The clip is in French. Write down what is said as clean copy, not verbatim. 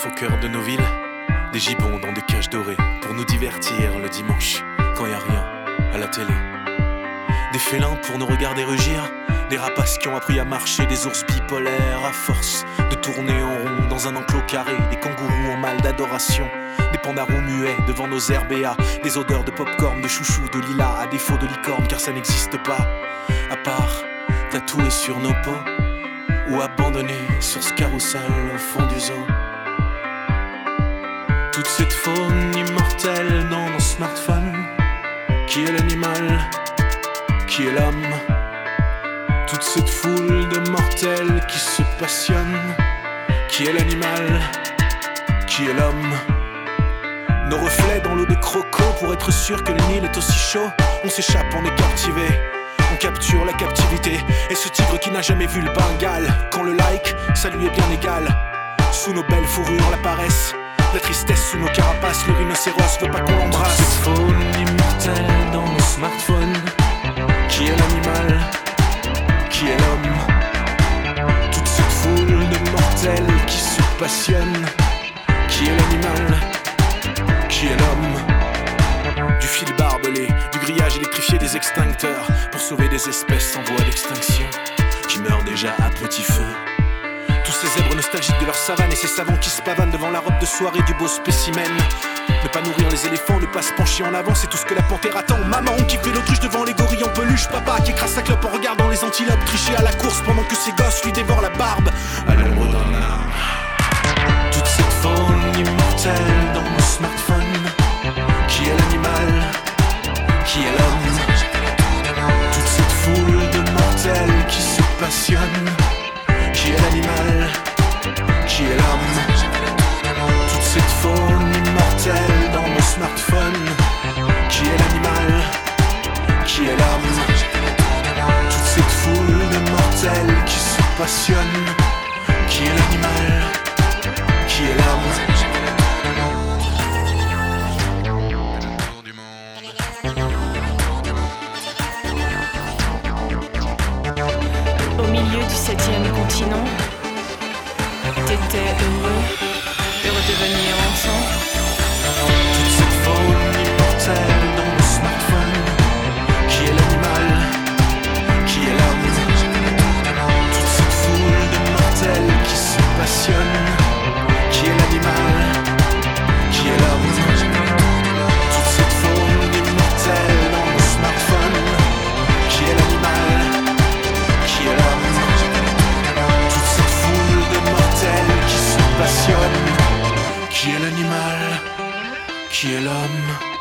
au cœur de nos villes, des gibbons dans des cages dorées pour nous divertir le dimanche quand y a rien à la télé. Des félins pour nous regarder rugir, des rapaces qui ont appris à marcher, des ours bipolaires à force de tourner en rond dans un enclos carré, des kangourous en mal d'adoration, des pandarous muets devant nos RBA, des odeurs de popcorn, de chouchou, de lilas à défaut de licorne car ça n'existe pas, à part tatoués sur nos peaux ou abandonnés sur ce carrousel au fond du zoo. Toute cette faune immortelle dans nos smartphones, qui est l'animal, qui est l'homme? Toute cette foule de mortels qui se passionnent, qui est l'animal, qui est l'homme? Nos reflets dans l'eau de croco pour être sûr que le Nil est aussi chaud. On s'échappe, on est captivé, on capture la captivité. Et ce tigre qui n'a jamais vu le Bengale, quand le like, ça lui est bien égal. Sous nos belles fourrures, la paresse, la tristesse sous nos carapaces, le rhinocéros veut pas qu'on l'embrasse. Cette faune immortelle dans nos smartphones, qui est l'animal, qui est l'homme? Toute cette foule de mortels qui se passionnent, qui est l'animal, qui est l'homme? Du fil barbelé, du grillage électrifié, des extincteurs pour sauver des espèces en voie d'extinction qui meurent déjà à petit feu. Tous ces zèbres nostalgiques de leur savane et ces savants qui se pavanent devant la robe de soirée du beau spécimen. Ne pas nourrir les éléphants, ne pas se pencher en avant, c'est tout ce que la panthère attend. Maman qui fait l'autruche devant les gorilles en peluche, papa qui écrase sa clope en regardant les antilopes tricher à la course pendant que ses gosses lui dévorent la barbe à l'ombre d'un arbre. Toute cette faune immortelle dans nos smartphones, qui est l'animal, qui est l'homme? Toute cette foule de mortels qui se passionnent, qui est l'animal, qui est l'homme? Toute cette faune immortelle dans nos smartphones, qui est l'animal, qui est l'homme? Toute cette foule de mortels qui se passionnent, qui est l'animal, qui est l'homme? Au milieu du 7e continent, t'étais heureux de redevenir enfant. Toute cette faune immortelle dans nos smartphones, qui est l'animal, qui est l'homme? Toute cette foule de mortels qui se passionnent, qui est l'animal, qui est l'homme? Toute cette faune immortelle dans nos smartphones, qui est l'animal, qui est l'homme? Toute cette foule de mortels qui se passionnent, qui est l'animal, qui est l'homme?